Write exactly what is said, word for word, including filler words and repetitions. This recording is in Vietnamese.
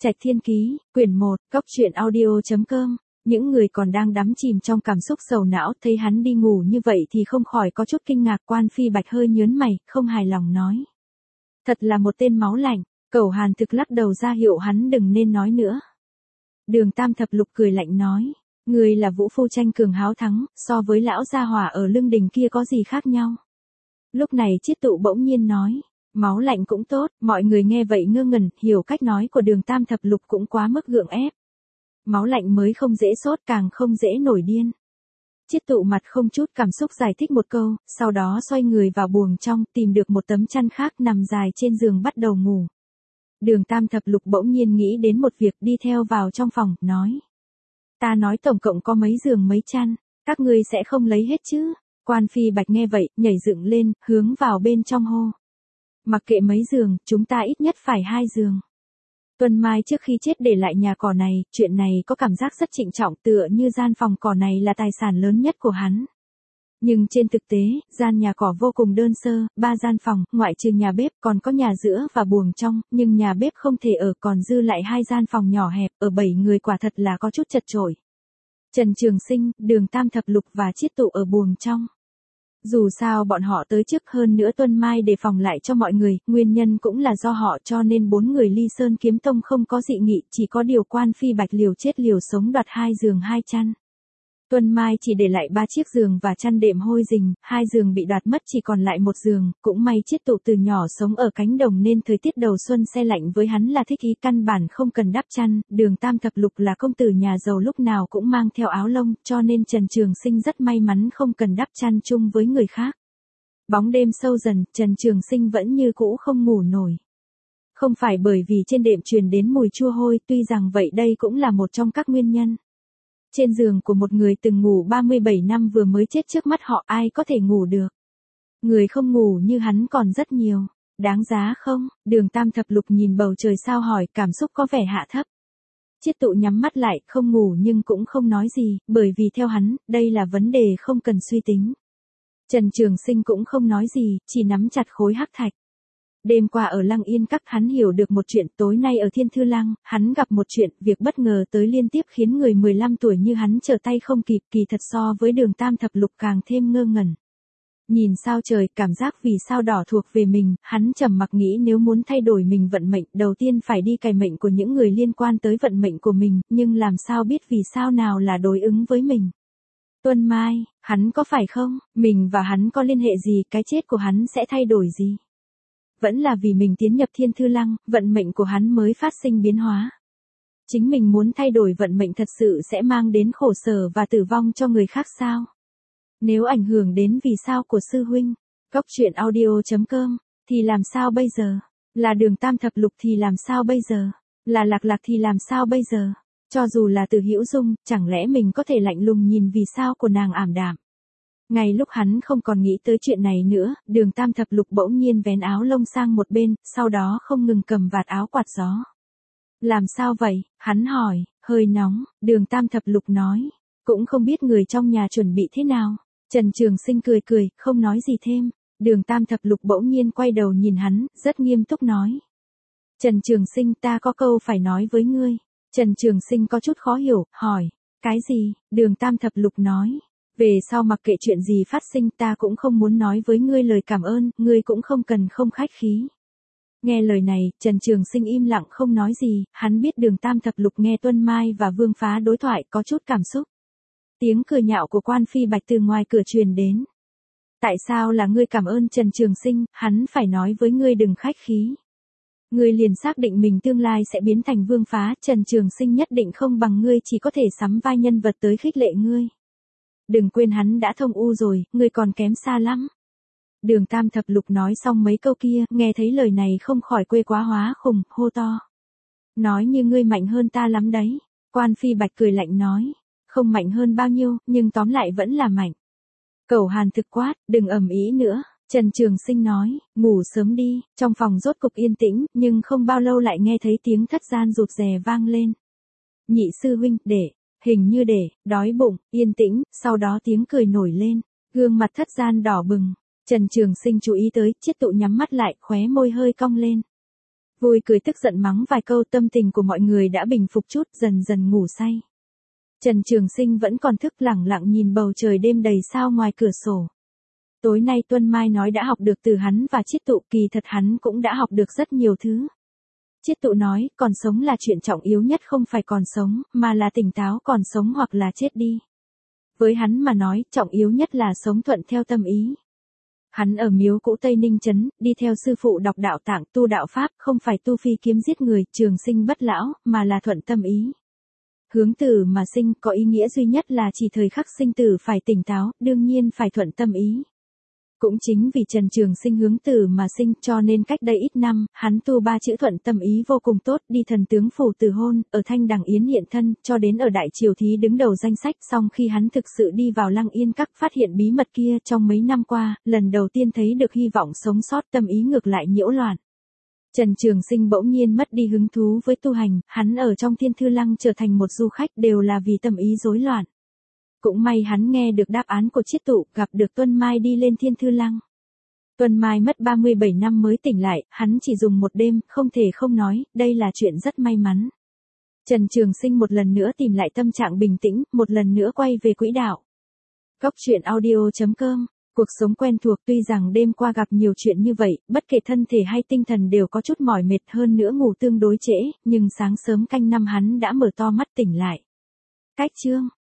Trạch Thiên Ký, quyển một, cốc truyện audio chấm com. Những người còn đang đắm chìm trong cảm xúc sầu não thấy hắn đi ngủ như vậy thì không khỏi có chút kinh ngạc. Quan Phi Bạch hơi nhớn mày, không hài lòng nói. Thật là một tên máu lạnh. Cẩu Hàn Thực lắc đầu ra hiệu hắn đừng nên nói nữa. Đường Tam Thập Lục cười lạnh nói. Người là vũ phu tranh cường háo thắng, so với lão gia hỏa ở lưng đình kia có gì khác nhau. Lúc này Chiết Tụ bỗng nhiên nói. Máu lạnh cũng tốt, mọi người nghe vậy ngơ ngẩn, hiểu cách nói của Đường Tam Thập Lục cũng quá mức gượng ép. Máu lạnh mới không dễ sốt, càng không dễ nổi điên. Chiết Tụ mặt không chút cảm xúc giải thích một câu, sau đó xoay người vào buồng trong, tìm được một tấm chăn khác nằm dài trên giường bắt đầu ngủ. Đường Tam Thập Lục bỗng nhiên nghĩ đến một việc, đi theo vào trong phòng, nói. Ta nói tổng cộng có mấy giường mấy chăn, các ngươi sẽ không lấy hết chứ? Quan Phi Bạch nghe vậy, nhảy dựng lên, hướng vào bên trong hô. Mặc kệ mấy giường, chúng ta ít nhất phải hai giường. Tuân Mai trước khi chết để lại nhà cỏ này, chuyện này có cảm giác rất trịnh trọng, tựa như gian phòng cỏ này là tài sản lớn nhất của hắn. Nhưng trên thực tế, gian nhà cỏ vô cùng đơn sơ, ba gian phòng, ngoại trừ nhà bếp, còn có nhà giữa và buồng trong, nhưng nhà bếp không thể ở, còn dư lại hai gian phòng nhỏ hẹp, ở bảy người quả thật là có chút chật chội. Trần Trường Sinh, Đường Tam Thập Lục và Chiết Tụ ở buồng trong. Dù sao bọn họ tới trước, hơn nữa Tuân Mai đề phòng lại cho mọi người, nguyên nhân cũng là do họ, cho nên bốn người Ly Sơn Kiếm Tông không có dị nghị, chỉ có điều Quan Phi Bạch liều chết liều sống đoạt hai giường hai chăn. Tuân Mai chỉ để lại ba chiếc giường và chăn đệm hôi rình, hai giường bị đoạt mất chỉ còn lại một giường, cũng may Chiết Tụ từ nhỏ sống ở cánh đồng nên thời tiết đầu xuân se lạnh với hắn là thích ý, căn bản không cần đắp chăn. Đường Tam Thập Lục là công tử nhà giàu lúc nào cũng mang theo áo lông, cho nên Trần Trường Sinh rất may mắn không cần đắp chăn chung với người khác. Bóng đêm sâu dần, Trần Trường Sinh vẫn như cũ không ngủ nổi. Không phải bởi vì trên đệm truyền đến mùi chua hôi, tuy rằng vậy đây cũng là một trong các nguyên nhân. Trên giường của một người từng ngủ ba mươi bảy năm vừa mới chết trước mắt họ, ai có thể ngủ được. Người không ngủ như hắn còn rất nhiều. Đáng giá không? Đường Tam Thập Lục nhìn bầu trời sao hỏi, cảm xúc có vẻ hạ thấp. Chiết Tụ nhắm mắt lại, không ngủ nhưng cũng không nói gì, bởi vì theo hắn, đây là vấn đề không cần suy tính. Trần Trường Sinh cũng không nói gì, chỉ nắm chặt khối hắc thạch. Đêm qua ở Lăng Yên Các hắn hiểu được một chuyện, tối nay ở Thiên Thư Lăng, hắn gặp một chuyện, việc bất ngờ tới liên tiếp khiến người mười lăm tuổi như hắn trở tay không kịp, kỳ thật so với Đường Tam Thập Lục càng thêm ngơ ngẩn. Nhìn sao trời, cảm giác vì sao đỏ thuộc về mình, hắn trầm mặc nghĩ nếu muốn thay đổi mình vận mệnh, đầu tiên phải đi cài mệnh của những người liên quan tới vận mệnh của mình, nhưng làm sao biết vì sao nào là đối ứng với mình. Tuân Mai, hắn có phải không, mình và hắn có liên hệ gì, cái chết của hắn sẽ thay đổi gì? Vẫn là vì mình tiến nhập Thiên Thư Lăng, vận mệnh của hắn mới phát sinh biến hóa. Chính mình muốn thay đổi vận mệnh thật sự sẽ mang đến khổ sở và tử vong cho người khác sao? Nếu ảnh hưởng đến vì sao của sư huynh, cốc truyện audio chấm com, thì làm sao bây giờ? Là Đường Tam Thập Lục thì làm sao bây giờ? Là Lạc Lạc thì làm sao bây giờ? Cho dù là Từ Hữu Dung, chẳng lẽ mình có thể lạnh lùng nhìn vì sao của nàng ảm đạm? Ngay lúc hắn không còn nghĩ tới chuyện này nữa, Đường Tam Thập Lục bỗng nhiên vén áo lông sang một bên, sau đó không ngừng cầm vạt áo quạt gió. Làm sao vậy? Hắn hỏi, hơi nóng, Đường Tam Thập Lục nói. Cũng không biết người trong nhà chuẩn bị thế nào. Trần Trường Sinh cười cười, không nói gì thêm. Đường Tam Thập Lục bỗng nhiên quay đầu nhìn hắn, rất nghiêm túc nói. Trần Trường Sinh, ta có câu phải nói với ngươi. Trần Trường Sinh có chút khó hiểu, hỏi. Cái gì? Đường Tam Thập Lục nói. Về sau mặc kệ chuyện gì phát sinh ta cũng không muốn nói với ngươi lời cảm ơn, ngươi cũng không cần không khách khí. Nghe lời này, Trần Trường Sinh im lặng không nói gì, hắn biết Đường Tam Thập Lục nghe Tuân Mai và Vương Phá đối thoại có chút cảm xúc. Tiếng cười nhạo của Quan Phi Bạch từ ngoài cửa truyền đến. Tại sao là ngươi cảm ơn Trần Trường Sinh, hắn phải nói với ngươi đừng khách khí. Ngươi liền xác định mình tương lai sẽ biến thành Vương Phá, Trần Trường Sinh nhất định không bằng ngươi, chỉ có thể sắm vai nhân vật tới khích lệ ngươi. Đừng quên hắn đã thông u rồi, ngươi còn kém xa lắm. Đường Tam Thập Lục nói xong mấy câu kia, nghe thấy lời này không khỏi quê quá hóa khùng, hô to. Nói như ngươi mạnh hơn ta lắm đấy. Quan Phi Bạch cười lạnh nói. Không mạnh hơn bao nhiêu, nhưng tóm lại vẫn là mạnh. Cẩu Hàn Thực quát, đừng ầm ĩ nữa. Trần Trường Sinh nói, ngủ sớm đi. Trong phòng rốt cục yên tĩnh, nhưng không bao lâu lại nghe thấy tiếng thất gian rụt rè vang lên. Nhị sư huynh, để. Hình như để, đói bụng, yên tĩnh, sau đó tiếng cười nổi lên, gương mặt thất gian đỏ bừng. Trần Trường Sinh chú ý tới, Chiết Tụ nhắm mắt lại, khóe môi hơi cong lên. Vui cười tức giận mắng vài câu, tâm tình của mọi người đã bình phục chút, dần dần ngủ say. Trần Trường Sinh vẫn còn thức lẳng lặng nhìn bầu trời đêm đầy sao ngoài cửa sổ. Tối nay Tuân Mai nói đã học được từ hắn và Chiết Tụ, kỳ thật hắn cũng đã học được rất nhiều thứ. Chiết Tụ nói, còn sống là chuyện trọng yếu nhất, không phải còn sống, mà là tỉnh táo còn sống hoặc là chết đi. Với hắn mà nói, trọng yếu nhất là sống thuận theo tâm ý. Hắn ở miếu cũ Tây Ninh Trấn, đi theo sư phụ đọc đạo tạng, tu đạo Pháp, không phải tu phi kiếm giết người, trường sinh bất lão, mà là thuận tâm ý. Hướng tử mà sinh có ý nghĩa duy nhất là chỉ thời khắc sinh tử phải tỉnh táo, đương nhiên phải thuận tâm ý. Cũng chính vì Trần Trường Sinh hướng tử mà sinh cho nên cách đây ít năm, hắn tu ba chữ thuận tâm ý vô cùng tốt, đi thần tướng phủ từ hôn, ở Thanh Đằng Yến hiện thân, cho đến ở Đại Triều Thí đứng đầu danh sách. Song khi hắn thực sự đi vào Lăng Yên Các phát hiện bí mật kia trong mấy năm qua, lần đầu tiên thấy được hy vọng sống sót, tâm ý ngược lại nhiễu loạn. Trần Trường Sinh bỗng nhiên mất đi hứng thú với tu hành, hắn ở trong Thiên Thư Lăng trở thành một du khách đều là vì tâm ý rối loạn. Cũng may hắn nghe được đáp án của Chiết Tụ, gặp được Tuân Mai đi lên Thiên Thư Lăng. Tuân Mai mất ba mươi bảy năm mới tỉnh lại, hắn chỉ dùng một đêm, không thể không nói, đây là chuyện rất may mắn. Trần Trường Sinh một lần nữa tìm lại tâm trạng bình tĩnh, một lần nữa quay về quỹ đạo. Góc truyện audio chấm com, cuộc sống quen thuộc, tuy rằng đêm qua gặp nhiều chuyện như vậy, bất kể thân thể hay tinh thần đều có chút mỏi mệt, hơn nữa ngủ tương đối trễ, nhưng sáng sớm canh năm hắn đã mở to mắt tỉnh lại. Cách chương